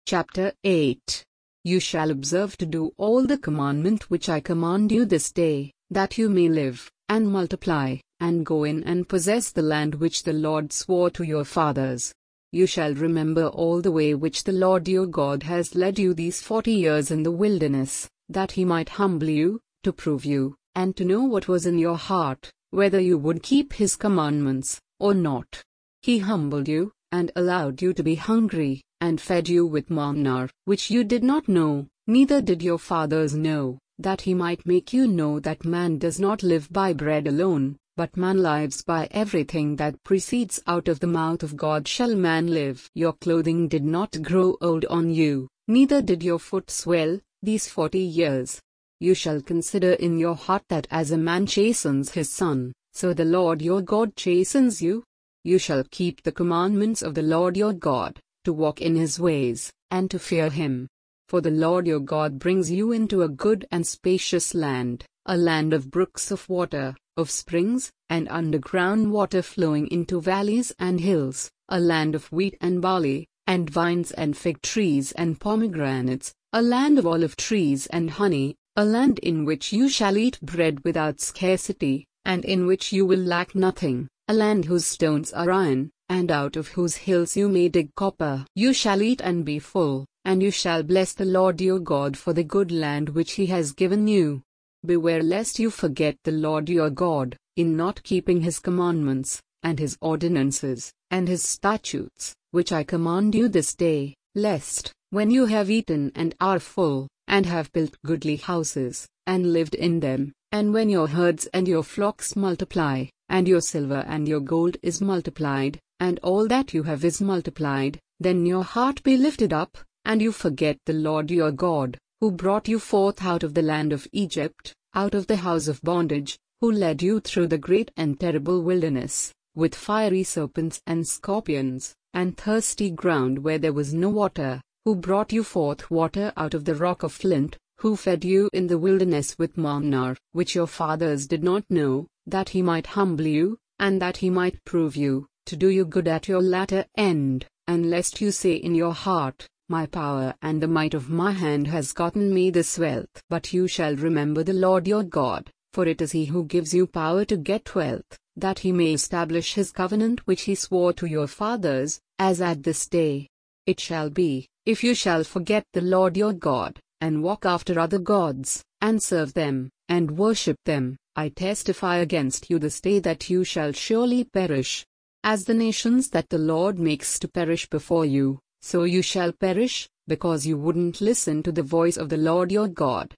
Chapter 8. You shall observe to do all the commandment which I command you this day, that you may live, and multiply, and go in and possess the land which the Lord swore to your fathers. You shall remember all the way which the Lord your God has led you these 40 years in the wilderness, that he might humble you, to prove you, and to know what was in your heart, whether you would keep his commandments, or not. He humbled you, and allowed you to be hungry, and fed you with manna, which you did not know, neither did your fathers know, that he might make you know that man does not live by bread alone, but man lives by everything that proceeds out of the mouth of God shall man live. Your clothing did not grow old on you, neither did your foot swell, these 40 years. You shall consider in your heart that as a man chastens his son, so the Lord your God chastens you. You shall keep the commandments of the Lord your God, to walk in his ways, and to fear him. For the Lord your God brings you into a good and spacious land, a land of brooks of water, of springs, and underground water flowing into valleys and hills, a land of wheat and barley, and vines and fig trees and pomegranates, a land of olive trees and honey, a land in which you shall eat bread without scarcity, and in which you will lack nothing, a land whose stones are iron, and out of whose hills you may dig copper. You shall eat and be full, and you shall bless the Lord your God for the good land which he has given you. Beware lest you forget the Lord your God, in not keeping his commandments, and his ordinances, and his statutes, which I command you this day, lest, when you have eaten and are full, and have built goodly houses, and lived in them, and when your herds and your flocks multiply, and your silver and your gold is multiplied, and all that you have is multiplied, then your heart be lifted up, and you forget the Lord your God, who brought you forth out of the land of Egypt, out of the house of bondage, who led you through the great and terrible wilderness, with fiery serpents and scorpions, and thirsty ground where there was no water, who brought you forth water out of the rock of flint, who fed you in the wilderness with manna, which your fathers did not know, that he might humble you, and that he might prove you, to do you good at your latter end, and lest you say in your heart, my power and the might of my hand has gotten me this wealth. But you shall remember the Lord your God, for it is he who gives you power to get wealth, that he may establish his covenant which he swore to your fathers, as at this day. It shall be, if you shall forget the Lord your God, and walk after other gods, and serve them, and worship them, I testify against you this day that you shall surely perish. As the nations that the Lord makes to perish before you, so you shall perish, because you wouldn't listen to the voice of the Lord your God.